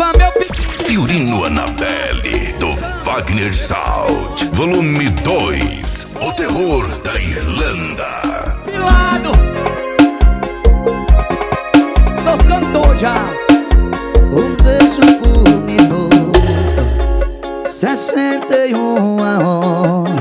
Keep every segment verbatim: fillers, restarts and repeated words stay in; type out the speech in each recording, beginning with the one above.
grava meu pedido. Fiorino Annabelle, do Wagner Sound, volume dois, o terror da Irlanda. Pilado, tô cantor já. Um beijo por minuto, sessenta e uma hora.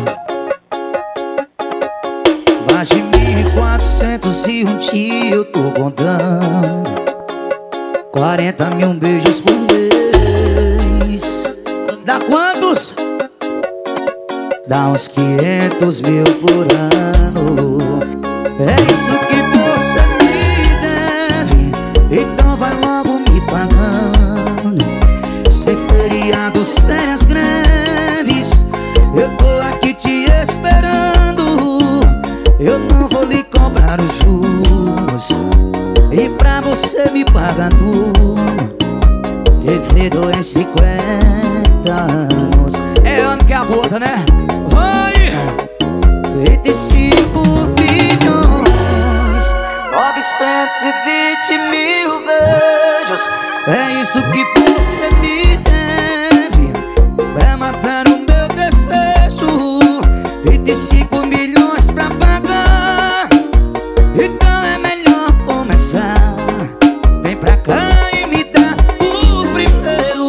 Mais de mil e quatrocentos e um dia eu tô contando. Quarenta mil beijos por mês. Dá quantos? Dá uns quinhentos mil por ano. É isso que você me deve, então vai logo me pagando. Sem feriado, sem as greves, eu tô aqui te esperando. Eu não vou lhe cobrar os juros, e pra você me pagar tudo, devido em cinquenta anos. É ano que é a boda, né? Vai! Vinte e cinco bilhões, novecentos e vinte mil beijos. É isso que você me deve pra matar o meu desejo. Vinte e cinco milhões pra pagar, então é melhor começar. Vem pra cá e me dá o primeiro.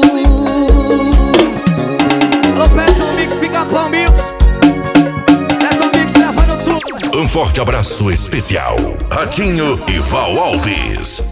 Alô, peça um mix, pica-pau mix. Peça um mix, levando tudo. Um forte abraço especial, Ratinho e Val Alves.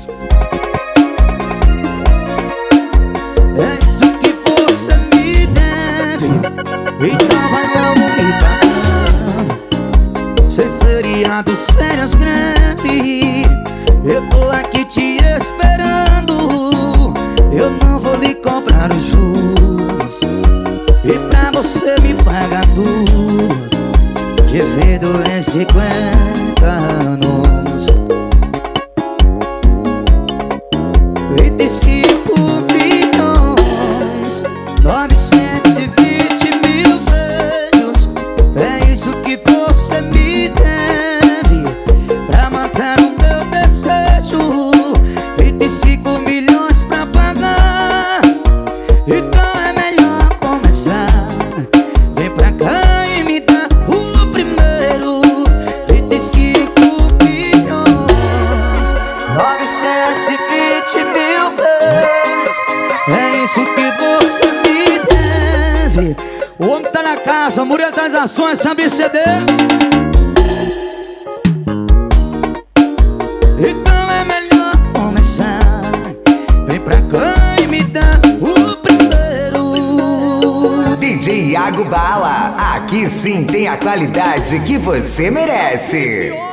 É isso que você me deve, então vai logo me pagar. Sem feriado, sem as greves, eu tô aqui te esperando. Eu não vou lhe cobrar os juros, e pra você me pagar tudo, devido em cinquenta anos. Vinte e cinco bilhões, novecentos e vinte mil beijos. É isso que você me deve pra matar o meu desejo. Vinte e cinco milhões pra pagar, então é melhor começar. Vem pra cá e me dá o primeiro. Vinte e cinco bilhões, novecentos e vinte mil beijos. É isso que você me deve. O homem tá na casa, Murilo das Ações, sabe C Ds. Então é melhor começar. Vem pra cá e me dá o primeiro. D J Iago Bala, aqui sim tem a qualidade que você merece.